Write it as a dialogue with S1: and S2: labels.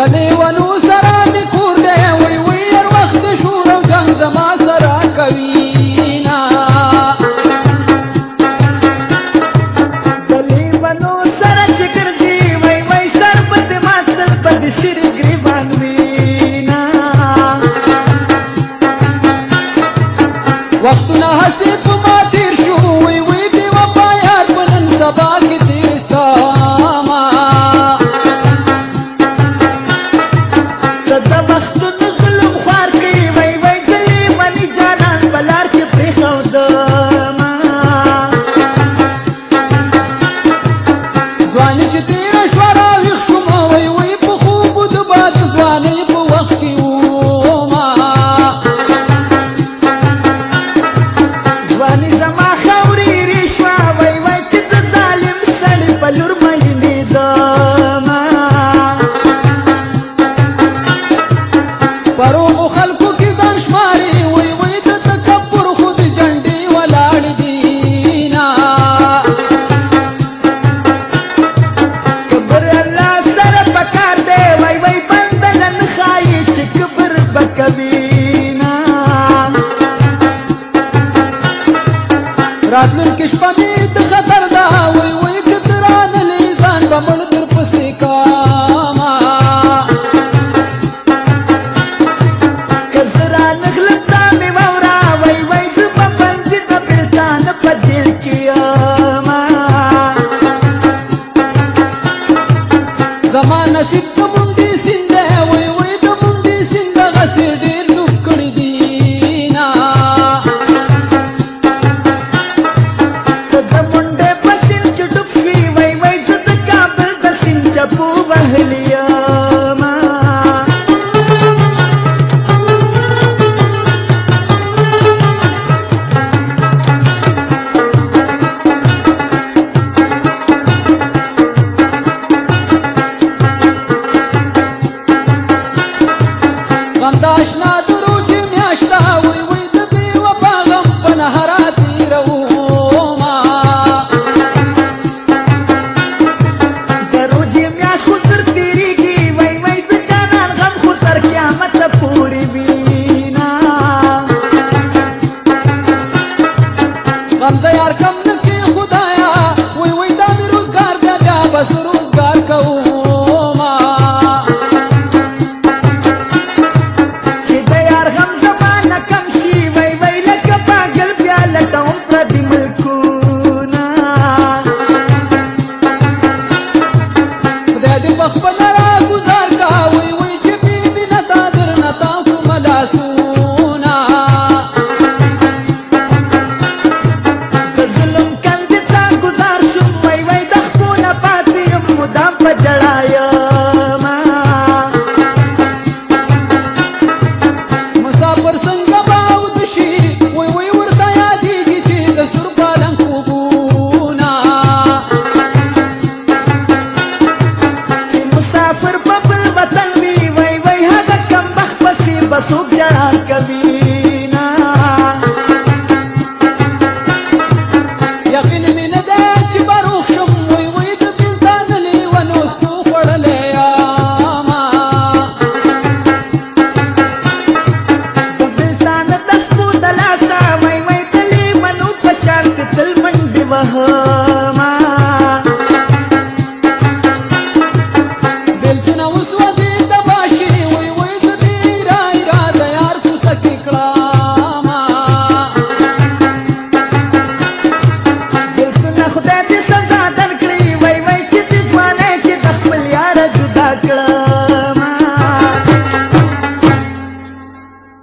S1: لیونو سره مې کور دی وی وی هر وخت د شور او جنګ زما سره کوي نه
S2: د لیونو سره چې ګرځي وی وی سر په دې ماتل په دې سرې ګریوان وي نه
S1: وختونه هسې په ما تېر شو وی وی بې وفا یار په نن سبا کې تېر ستما
S2: د وختونو ظلم خوار کوي وی وی د لیوني جانان په لار کې پرېښودمه
S1: ځواني چې تېره شوه راویښ شوم وی وی په خوبو د باد ځوانۍ په وخت کې ومه
S2: ځواني زما خاورېرې شوه وی وی چې د ظالم سړي په لور میینېدمه
S1: پروغو خلکو کې ځان شماري وی وی د تکبر خود جنډې ولاړې دي نه
S2: کبر الله سره پکار دی وی وی بنده له نه ښایي چې کبر به کوي نه
S1: راتلونکې شپه مې د خطر ده وی وی که ته رانلې ځان به مړ درپسې کاما
S2: که زه رانغلم دا مې واوره وی وی زه به بندي د بېلتانه په جیل کې یمه
S1: زما نصیب د منډې سیند دی وی وی د منډې سیند دغسې ډېر ډوب کړي دي نه
S2: ته د منډې په سیند کې ډوب شوي وی وی زه د کابل د سیند چپو وهلي یمه
S1: غم د اشنا د روژې میاشت ده وی وی د بې وفا غم په نهرا تېرومه
S2: د روژې میاشت خو تر تېرېږي وی وی د جانان غم خو تر قیامته پورې وي نه
S1: غم د یار کم نه کې خدایا وی وی دا مې روزګار بیا بیا بس روزګار کومه
S2: چې د یار غم زما نه کم شي وی وی لکه پاگل بیا لټوم پردي ملکونه
S1: خدای دې پخپله راګزار کا وی وی چې بې مینته درنه تاو کړمه لاسونه
S2: د ظلم کندې ته ګزار شوم وی وی د خپو نه پاتې یم مدام په ژړا یمه
S1: مسافر څنګه به اود شي وی وی ورته یادېږي چې د سور پالنګ خوبونه
S2: چې مسافر په بل وطن وي وی وی هغه کمبخت پسې به څوک ژړا کوي نه
S1: یقین مې نه دی چې به روغ شم وی وی د بېلتان لیونو ستو خوړلی یمه
S2: د بېلتانه د سپو د لاسه وی وی د لیونو په شان تل منډې وهم